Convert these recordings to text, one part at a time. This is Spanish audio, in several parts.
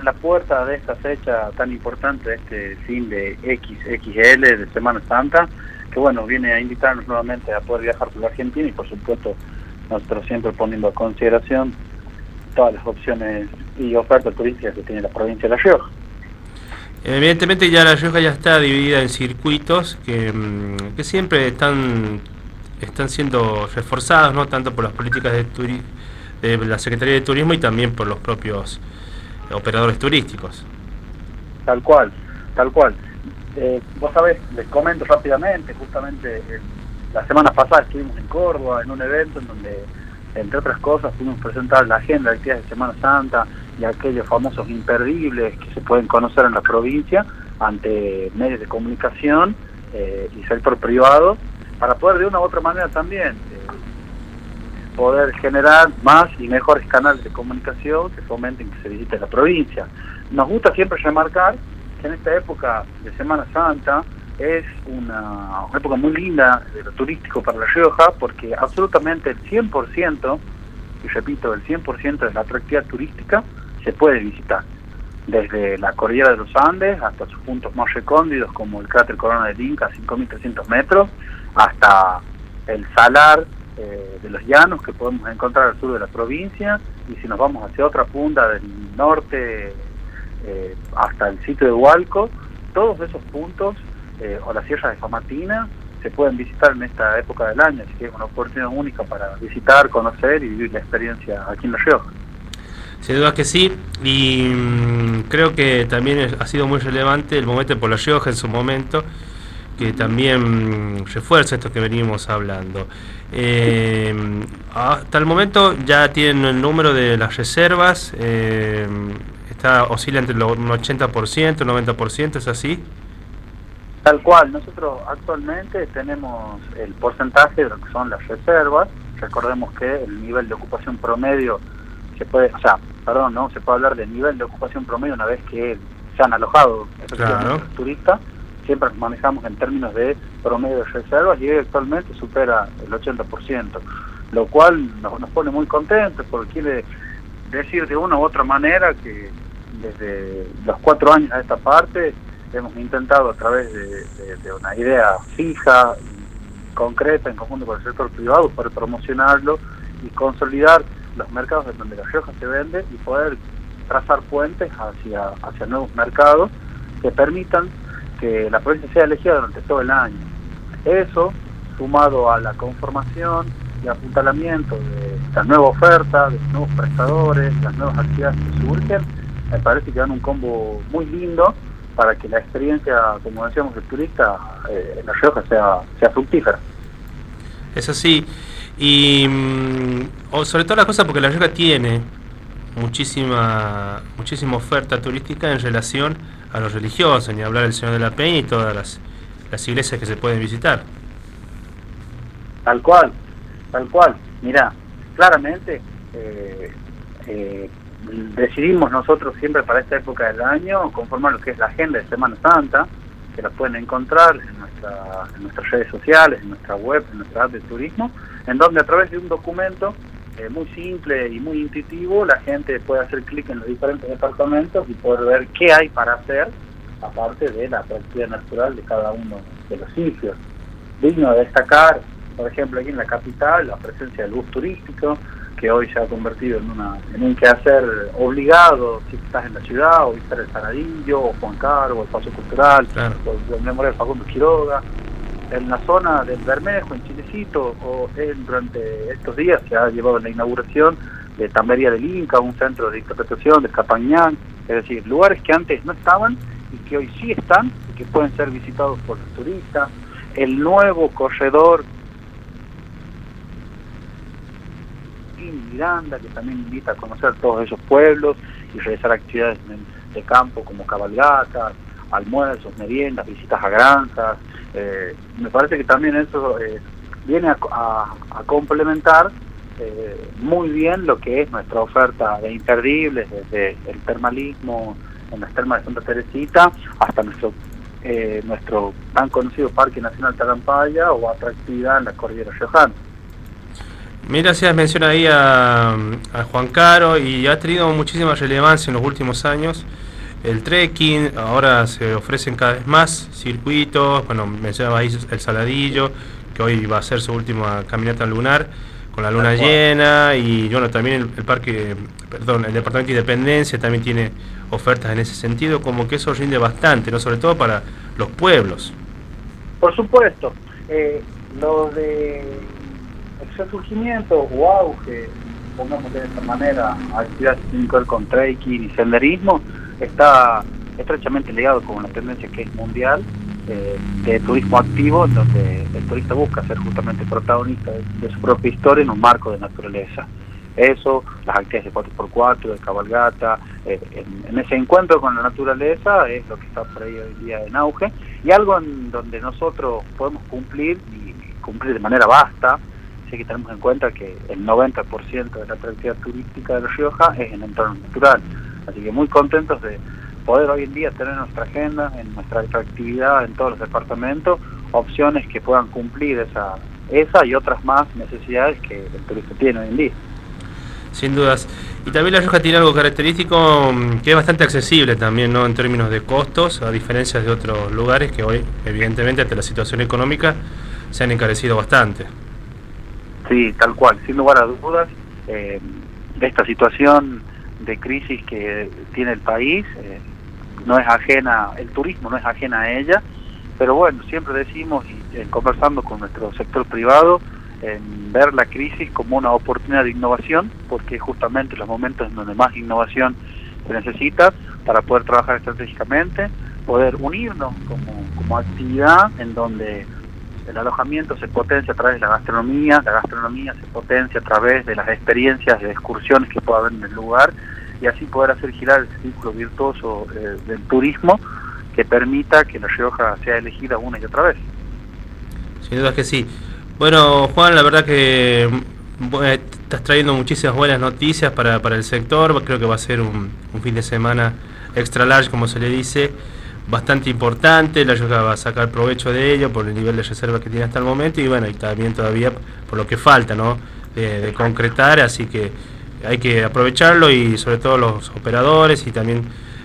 la puerta de esta fecha tan importante, de este fin de XXL de Semana Santa, que bueno, viene a invitarnos nuevamente a poder viajar por la Argentina y por supuesto nosotros siempre poniendo a consideración todas las opciones y ofertas turísticas que tiene la provincia de La Rioja. Evidentemente ya La Rioja ya está dividida en circuitos que siempre están siendo reforzados, no tanto por las políticas de la Secretaría de Turismo y también por los propios operadores turísticos. Tal cual, tal cual. Vos sabés, les comento rápidamente, justamente la semana pasada estuvimos en Córdoba en un evento en donde, entre otras cosas, pudimos presentar la agenda de actividades de Semana Santa y aquellos famosos imperdibles que se pueden conocer en la provincia ante medios de comunicación y sector privado, para poder de una u otra manera también poder generar más y mejores canales de comunicación que fomenten que se visite la provincia. Nos gusta siempre remarcar que en esta época de Semana Santa es una época muy linda de lo turístico para La Rioja, porque absolutamente el 100%, y repito, el 100% de la atractividad turística se puede visitar, desde la cordillera de los Andes hasta sus puntos más recónditos como el cráter Corona del Inca a 5.300 metros, hasta el salar de los llanos que podemos encontrar al sur de la provincia, y si nos vamos hacia otra punta del norte hasta el sitio de Hualco, todos esos puntos o la Sierra de Famatina se pueden visitar en esta época del año, así que es una oportunidad única para visitar, conocer y vivir la experiencia aquí en La Rioja. Sin duda que sí, y creo que también ha sido muy relevante el momento por La Rioja en su momento, que también refuerza esto que venimos hablando. Hasta el momento ya tienen el número de las reservas, oscila entre un 80%, 90%, ¿es así? Tal cual, nosotros actualmente tenemos el porcentaje de lo que son las reservas. Recordemos que el nivel de ocupación promedio se puede hablar de nivel de ocupación promedio una vez que se han alojado efectivamente los turistas. Siempre nos manejamos en términos de promedio de reservas y actualmente supera el 80%, lo cual nos pone muy contentos, porque quiere decir de una u otra manera que desde los 4 años a esta parte hemos intentado, a través de una idea fija y concreta en conjunto con el sector privado, poder promocionarlo y consolidar los mercados en donde La Rioja se vende y poder trazar puentes hacia nuevos mercados que permitan que la provincia sea elegida durante todo el año. Eso, sumado a la conformación y apuntalamiento de esta nueva oferta, de los nuevos prestadores, las nuevas actividades que surgen, me parece que dan un combo muy lindo para que la experiencia, como decíamos, del turista en La Rioja sea fructífera. Es así, y sobre todo la cosa porque La Rioja tiene muchísima oferta turística en relación a los religiosos, ni hablar del Señor de la Peña y todas las iglesias que se pueden visitar. Tal cual. Mirá, claramente decidimos nosotros siempre para esta época del año conformar lo que es la agenda de Semana Santa, que la pueden encontrar en nuestras redes sociales, en nuestra web, en nuestra app de turismo, en donde a través de un documento muy simple y muy intuitivo la gente puede hacer clic en los diferentes departamentos y poder ver qué hay para hacer, aparte de la atractividad natural de cada uno de los sitios. Digno de destacar, por ejemplo, aquí en la capital, la presencia del bus turístico, que hoy se ha convertido en un quehacer obligado si estás en la ciudad, o visitar el Saladillo, o Juan Carlos, o el Paso Cultural, claro, o el Memorial de Facundo Quiroga. En la zona del Bermejo, en Chilecito, durante estos días se ha llevado la inauguración de Tambería del Inca, un centro de interpretación del Capañán, es decir, lugares que antes no estaban y que hoy sí están y que pueden ser visitados por los turistas. El nuevo corredor Miranda, que también invita a conocer todos esos pueblos y realizar actividades de campo como cabalgatas, almuerzos, meriendas, visitas a granjas. Me parece que también eso viene a complementar muy bien lo que es nuestra oferta de imperdibles, desde el termalismo en las termas de Santa Teresita hasta nuestro tan conocido Parque Nacional Talampaya o atractividad en la cordillera riojana. Mira, hacías mención ahí a Juan Caro y ha tenido muchísima relevancia en los últimos años. El trekking, ahora se ofrecen cada vez más circuitos, bueno, mencionaba ahí el Saladillo, que hoy va a ser su última caminata lunar, con la luna llena, y bueno, también el parque, perdón, el Departamento de Independencia también tiene ofertas en ese sentido, como que eso rinde bastante, ¿no? Sobre todo para los pueblos. Por supuesto, lo de el resurgimiento o auge, pongamos de esta manera, actividades que tienen que ver con trekking y senderismo, está estrechamente ligado con una tendencia que es mundial, de turismo activo, en donde el turista busca ser justamente protagonista de su propia historia en un marco de naturaleza. Eso, las actividades de 4x4, de cabalgata, en ese encuentro con la naturaleza es lo que está por ahí hoy día en auge, y algo en donde nosotros podemos cumplir, y cumplir de manera vasta. Así que tenemos en cuenta que el 90% de la atractividad turística de La Rioja es en entorno natural. Así que muy contentos de poder hoy en día tener en nuestra agenda, en nuestra atractividad en todos los departamentos, opciones que puedan cumplir esa y otras más necesidades que el turista tiene hoy en día. Sin dudas. Y también La Rioja tiene algo característico que es bastante accesible también, ¿no? En términos de costos, a diferencia de otros lugares que hoy, evidentemente, ante la situación económica, se han encarecido bastante. Sí, tal cual, sin lugar a dudas, de esta situación de crisis que tiene el país, no es ajena, el turismo no es ajena a ella, pero bueno, siempre decimos, y conversando con nuestro sector privado, ver la crisis como una oportunidad de innovación, porque justamente los momentos en donde más innovación se necesita para poder trabajar estratégicamente, poder unirnos como actividad en donde el alojamiento se potencia a través de la gastronomía se potencia a través de las experiencias de excursiones que pueda haber en el lugar, y así poder hacer girar el círculo virtuoso del turismo que permita que La Rioja sea elegida una y otra vez. Sin duda que sí. Bueno, Juan, la verdad que estás trayendo muchísimas buenas noticias para el sector. Creo que va a ser un fin de semana extra large, como se le dice, bastante importante. La Rioja va a sacar provecho de ello por el nivel de reserva que tiene hasta el momento, y bueno, y también todavía por lo que falta, ¿no? De concretar, así que hay que aprovecharlo, y sobre todo los operadores y también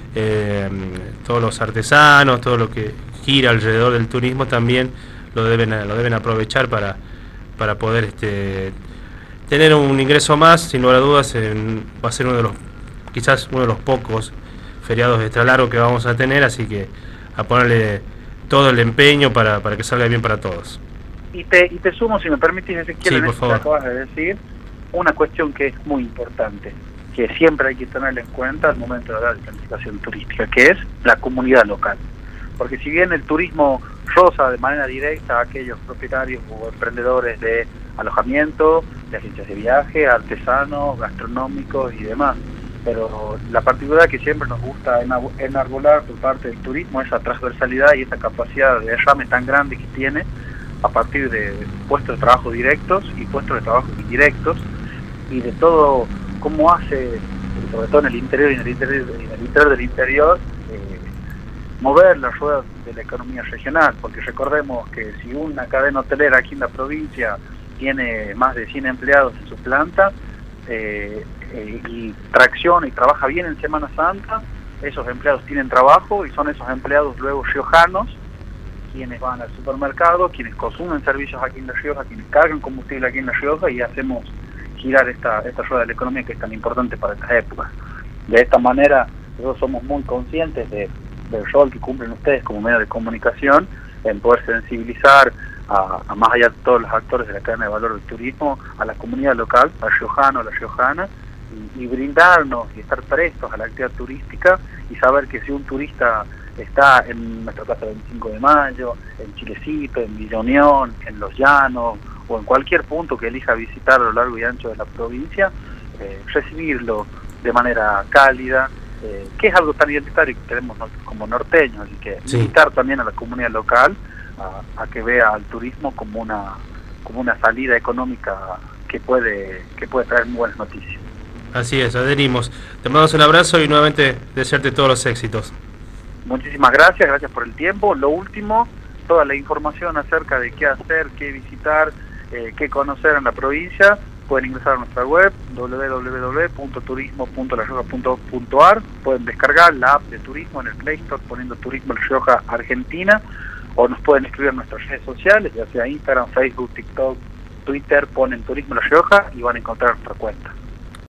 todos los artesanos, todo lo que gira alrededor del turismo también lo deben aprovechar para poder tener un ingreso más. Sin lugar a dudas, va a ser quizás uno de los pocos feriados extra largos que vamos a tener, así que a ponerle todo el empeño para que salga bien para todos. Y te sumo, si me permitís, Ezequiel, sí, en por esto que favor. acabas de decir, una cuestión que es muy importante, que siempre hay que tenerla en cuenta al momento de hablar de planificación turística, que es la comunidad local. Porque si bien el turismo roza de manera directa a aquellos propietarios o emprendedores de alojamiento, de agencias de viaje, artesanos, gastronómicos y demás, pero la particularidad que siempre nos gusta enarbolar por parte del turismo es esa transversalidad y esa capacidad de derrame tan grande que tiene a partir de puestos de trabajo directos y puestos de trabajo indirectos, y de todo cómo hace, sobre todo en el interior y en el interior del interior, mover las ruedas de la economía regional, porque recordemos que si una cadena hotelera aquí en la provincia tiene más de 100 empleados en su planta, y tracciona y trabaja bien en Semana Santa, esos empleados tienen trabajo, y son esos empleados luego riojanos quienes van al supermercado, quienes consumen servicios aquí en La Rioja, quienes cargan combustible aquí en La Rioja, y hacemos girar esta rueda de la economía que es tan importante para estas épocas. De esta manera, nosotros somos muy conscientes del rol que cumplen ustedes como medio de comunicación en poder sensibilizar a más allá de todos los actores de la cadena de valor del turismo, a la comunidad local, al riojano, a la riojana, y brindarnos y estar prestos a la actividad turística, y saber que si un turista está en nuestra Plaza 25 de Mayo, en Chilecito, en Villa Unión, en Los Llanos, o en cualquier punto que elija visitar a lo largo y ancho de la provincia, recibirlo de manera cálida, que es algo tan identitario que tenemos como norteños, así que sí, invitar también a la comunidad local a que vea al turismo como una salida económica que puede traer muy buenas noticias. Así es, adherimos. Te mandamos un abrazo y nuevamente desearte todos los éxitos. Muchísimas gracias por el tiempo. Lo último, toda la información acerca de qué hacer, qué visitar, qué conocer en la provincia, pueden ingresar a nuestra web www.turismo.larioja.ar, pueden descargar la app de turismo en el Play Store poniendo Turismo La Rioja Argentina, o nos pueden escribir en nuestras redes sociales, ya sea Instagram, Facebook, TikTok, Twitter, ponen Turismo La Rioja y van a encontrar nuestra cuenta.